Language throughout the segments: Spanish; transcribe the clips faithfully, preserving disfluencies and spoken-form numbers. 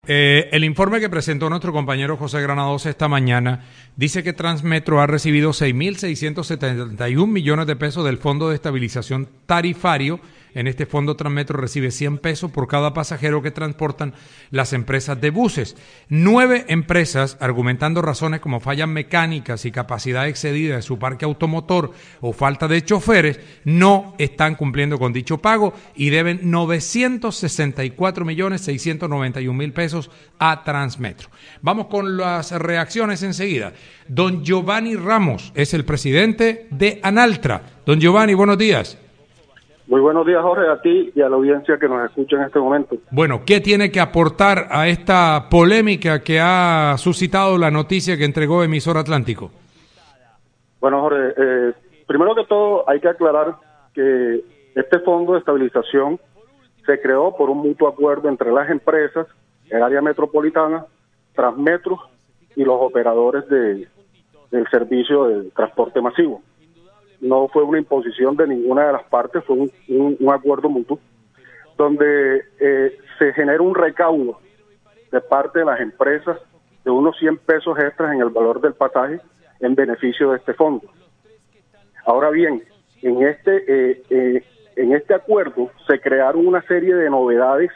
Eh, el informe que presentó nuestro compañero José Granados esta mañana dice que Transmetro ha recibido seis mil seiscientos setenta y un millones de pesos del Fondo de Estabilización Tarifario. En este fondo Transmetro recibe cien pesos por cada pasajero que transportan las empresas de buses. Nueve empresas, argumentando razones como fallas mecánicas y capacidad excedida de su parque automotor o falta de choferes, no están cumpliendo con dicho pago y deben novecientos sesenta y cuatro millones seiscientos noventa y un mil pesos a Transmetro. Vamos con las reacciones enseguida. Don Giovanni Ramos es el presidente de Analtra. Don Giovanni, buenos días. Muy buenos días, Jorge, a ti y a la audiencia que nos escucha en este momento. Bueno, ¿qué tiene que aportar a esta polémica que ha suscitado la noticia que entregó Emisor Atlántico? Bueno, Jorge, eh, primero que todo hay que aclarar que este fondo de estabilización se creó por un mutuo acuerdo entre las empresas, el área metropolitana, Transmetro y los operadores de, del servicio de transporte masivo. No fue una imposición de ninguna de las partes, fue un, un, un acuerdo mutuo, donde eh, se genera un recaudo de parte de las empresas de unos cien pesos extras en el valor del pasaje en beneficio de este fondo. Ahora bien, en este, eh, eh, en este acuerdo se crearon una serie de novedades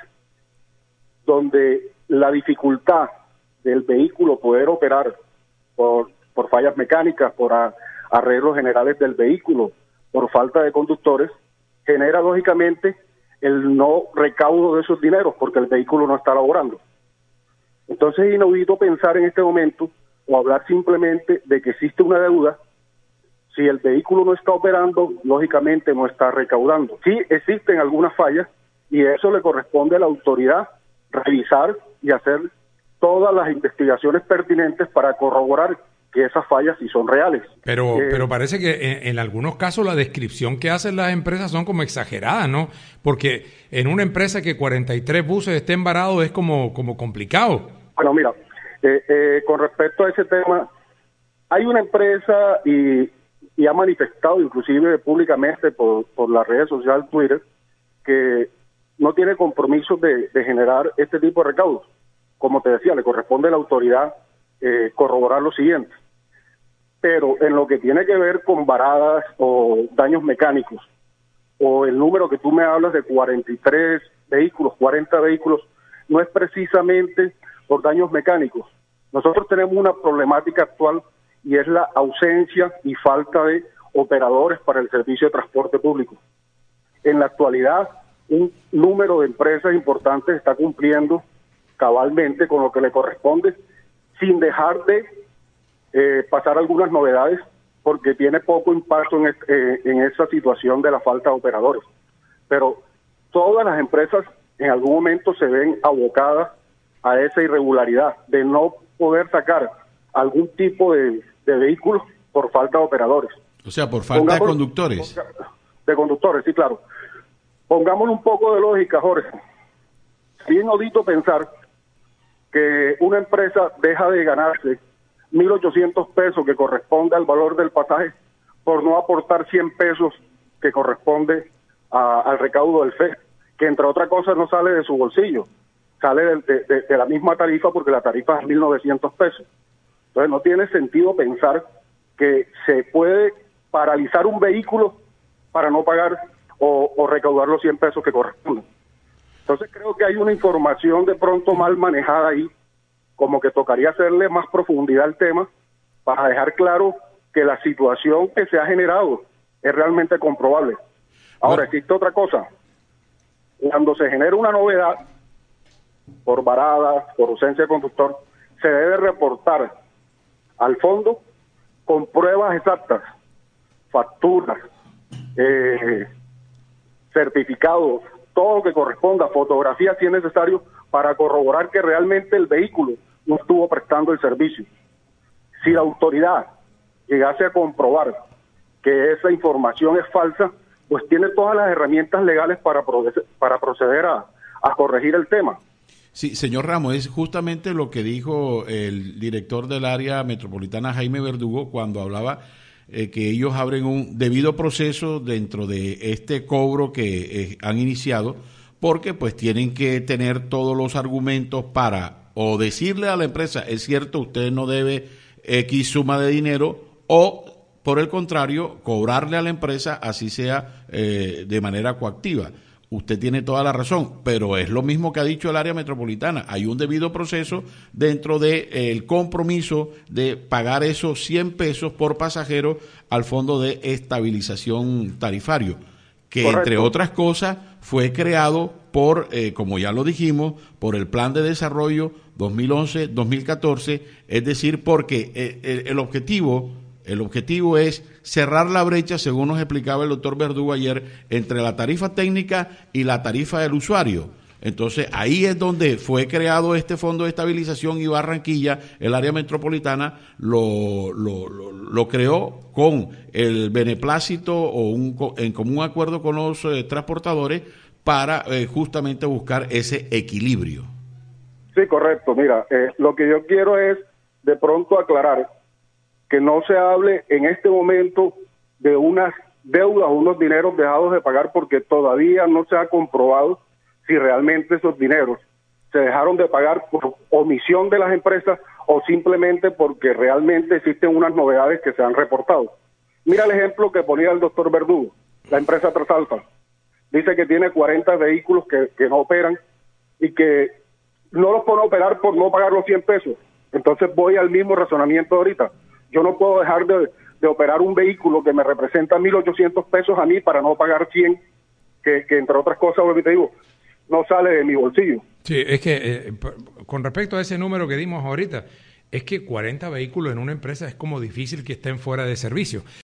donde la dificultad del vehículo poder operar por, por fallas mecánicas, por a, arreglos generales del vehículo, por falta de conductores, genera lógicamente el no recaudo de esos dineros porque el vehículo no está laborando. Entonces es inaudito pensar en este momento o hablar simplemente de que existe una deuda. Si el vehículo no está operando, lógicamente no está recaudando. Sí existen algunas fallas y eso le corresponde a la autoridad revisar y hacer todas las investigaciones pertinentes para corroborar que esas fallas sí son reales. Pero eh, pero parece que en, en algunos casos la descripción que hacen las empresas son como exageradas, ¿no? Porque en una empresa que cuarenta y tres buses estén varados es como, como complicado. Bueno, mira, eh, eh, con respecto a ese tema, hay una empresa y, y ha manifestado inclusive públicamente por, por las redes sociales, Twitter, que no tiene compromiso de, de generar este tipo de recaudos. Como te decía, le corresponde a la autoridad eh, corroborar lo siguiente. Pero en lo que tiene que ver con varadas o daños mecánicos, o el número que tú me hablas de cuarenta y tres vehículos, cuarenta vehículos, no es precisamente por daños mecánicos. Nosotros tenemos una problemática actual y es la ausencia y falta de operadores para el servicio de transporte público. En la actualidad, un número de empresas importantes está cumpliendo cabalmente con lo que le corresponde, sin dejar de eh, pasar algunas novedades, porque tiene poco impacto en, eh, en esa situación de la falta de operadores. Pero todas las empresas en algún momento se ven abocadas a esa irregularidad de no poder sacar algún tipo de, de vehículo por falta de operadores. O sea, por falta Pongamos, de conductores. De conductores, sí, claro. Pongámosle un poco de lógica, Jorge. Bien inaudito pensar que una empresa deja de ganarse mil ochocientos pesos que corresponde al valor del pasaje por no aportar cien pesos que corresponde a, al recaudo del F E, que entre otras cosas no sale de su bolsillo, sale de, de, de, de la misma tarifa porque la tarifa es mil novecientos pesos. Entonces no tiene sentido pensar que se puede paralizar un vehículo para no pagar o, o recaudar los cien pesos que corresponden. Entonces creo que hay una información de pronto mal manejada ahí, como que tocaría hacerle más profundidad al tema para dejar claro que la situación que se ha generado es realmente comprobable. Ahora, existe otra cosa. Cuando se genera una novedad, por varada, por ausencia de conductor, se debe reportar al fondo con pruebas exactas, facturas, eh, certificados, todo lo que corresponda, fotografías si es necesario, para corroborar que realmente el vehículo no estuvo prestando el servicio. Si la autoridad llegase a comprobar que esa información es falsa, pues tiene todas las herramientas legales para, para proceder a, a corregir el tema. Sí, señor Ramos, es justamente lo que dijo el director del área metropolitana, Jaime Verdugo, cuando hablaba eh, que ellos abren un debido proceso dentro de este cobro que eh, han iniciado, porque pues tienen que tener todos los argumentos para o decirle a la empresa, es cierto, usted no debe X suma de dinero, o por el contrario, cobrarle a la empresa, así sea eh, de manera coactiva. Usted tiene toda la razón, pero es lo mismo que ha dicho el área metropolitana. Hay un debido proceso dentro del de, compromiso de pagar esos cien pesos por pasajero al Fondo de Estabilización Tarifario, que Correcto. Entre otras cosas fue creado por, eh, como ya lo dijimos, por el Plan de Desarrollo dos mil once dos mil catorce, es decir, porque eh, el, el objetivo... El objetivo es cerrar la brecha, según nos explicaba el doctor Verdugo ayer, entre la tarifa técnica y la tarifa del usuario. Entonces, ahí es donde fue creado este Fondo de Estabilización, y Barranquilla, el área metropolitana, lo, lo, lo, lo creó con el beneplácito o un, en común acuerdo con los eh, transportadores para eh, justamente buscar ese equilibrio. Sí, correcto. Mira, eh, lo que yo quiero es de pronto aclarar que no se hable en este momento de unas deudas o unos dineros dejados de pagar, porque todavía no se ha comprobado si realmente esos dineros se dejaron de pagar por omisión de las empresas o simplemente porque realmente existen unas novedades que se han reportado. Mira el ejemplo que ponía el doctor Verdugo, la empresa Trasalta. Dice que tiene cuarenta vehículos que, que no operan y que no los pone a operar por no pagar los cien pesos. Entonces voy al mismo razonamiento ahorita. Yo no puedo dejar de, de operar un vehículo que me representa mil ochocientos pesos a mí para no pagar cien, que, que entre otras cosas, lo que te digo, no sale de mi bolsillo. Sí, es que eh, con respecto a ese número que dimos ahorita, es que cuarenta vehículos en una empresa es como difícil que estén fuera de servicio.